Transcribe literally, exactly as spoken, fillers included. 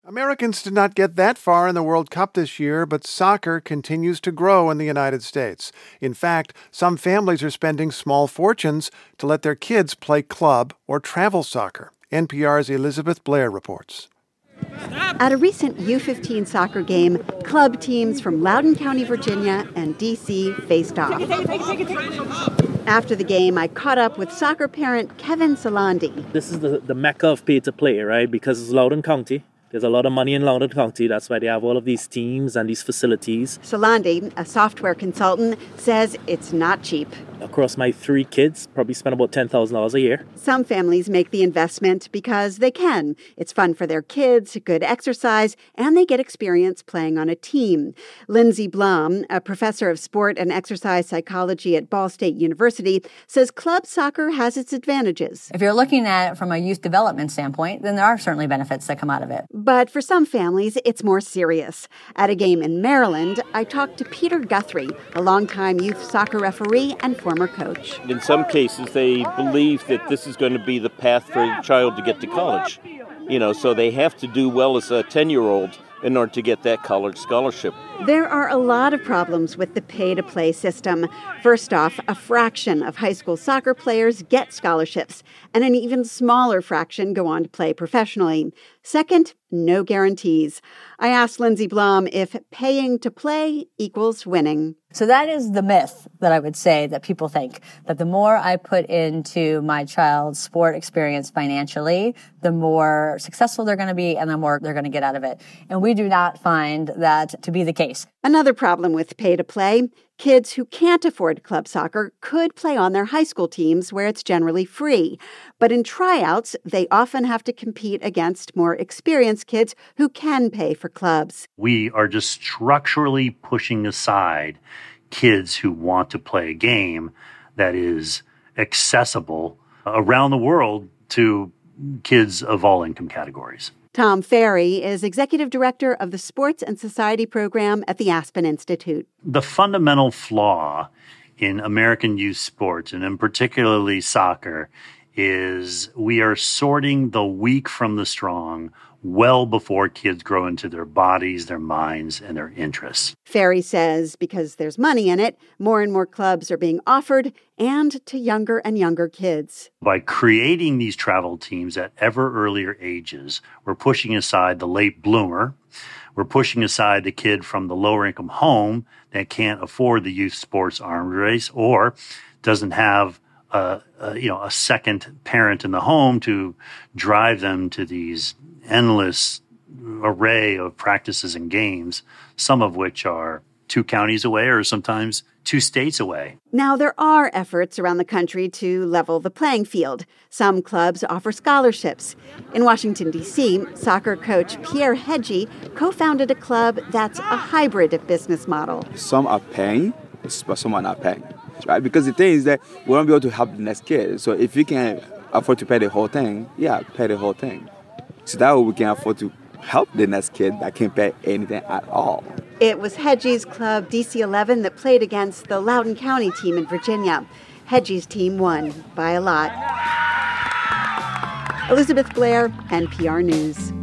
Americans did not get that far in the World Cup this year, but soccer continues to grow in the United States. In fact, some families are spending small fortunes to let their kids play club or travel soccer. N P R's Elizabeth Blair reports. At a recent U fifteen soccer game, club teams from Loudoun County, Virginia and D C faced off. After the game, I caught up with soccer parent Kevin Salandi. This is the, the mecca of pay to play, right? Because it's Loudoun County. There's a lot of money in Loudoun County. That's why they have all of these teams and these facilities. Salandi, a software consultant, says it's not cheap. Across my three kids, probably spend about ten thousand dollars a year. Some families make the investment because they can. It's fun for their kids, good exercise, and they get experience playing on a team. Lindsay Blum, a professor of sport and exercise psychology at Ball State University, says club soccer has its advantages. If you're looking at it from a youth development standpoint, then there are certainly benefits that come out of it. But for some families, it's more serious. At a game in Maryland, I talked to Peter Guthrie, a longtime youth soccer referee and former coach. In some cases, they believe that this is going to be the path for a child to get to college. You know, so they have to do well as a ten-year-old in order to get that college scholarship. There are a lot of problems with the pay-to-play system. First off, a fraction of high school soccer players get scholarships, and an even smaller fraction go on to play professionally. Second, no guarantees. I asked Lindsay Blum if paying to play equals winning. So that is the myth that I would say that people think, that the more I put into my child's sport experience financially, the more successful they're going to be and the more they're going to get out of it. And we do not find that to be the case. Another problem with pay-to-play, kids who can't afford club soccer could play on their high school teams where it's generally free. But in tryouts, they often have to compete against more experienced kids who can pay for clubs. We are just structurally pushing aside kids who want to play a game that is accessible around the world to kids of all income categories. Tom Ferry is executive director of the Sports and Society program at the Aspen Institute. The fundamental flaw in American youth sports, and in particularly soccer, is we are sorting the weak from the strong well before kids grow into their bodies, their minds, and their interests. Ferry says because there's money in it, more and more clubs are being offered, and to younger and younger kids. By creating these travel teams at ever earlier ages, we're pushing aside the late bloomer. We're pushing aside the kid from the lower income home that can't afford the youth sports arms race or doesn't have a, a, you know, a second parent in the home to drive them to these endless array of practices and games, some of which are two counties away or sometimes two states away. Now, there are efforts around the country to level the playing field. Some clubs offer scholarships. In Washington, D C, soccer coach Pierre Hedgie co-founded a club that's a hybrid business model. Some are paying, but some are not paying. Right? Because the thing is that we want to be able to help the next kid. So if you can afford to pay the whole thing, yeah, pay the whole thing. So that way we can afford to help the next kid that can't pay anything at all. It was Hedgie's club, D C eleven, that played against the Loudoun County team in Virginia. Hedgie's team won by a lot. Elizabeth Blair, N P R News.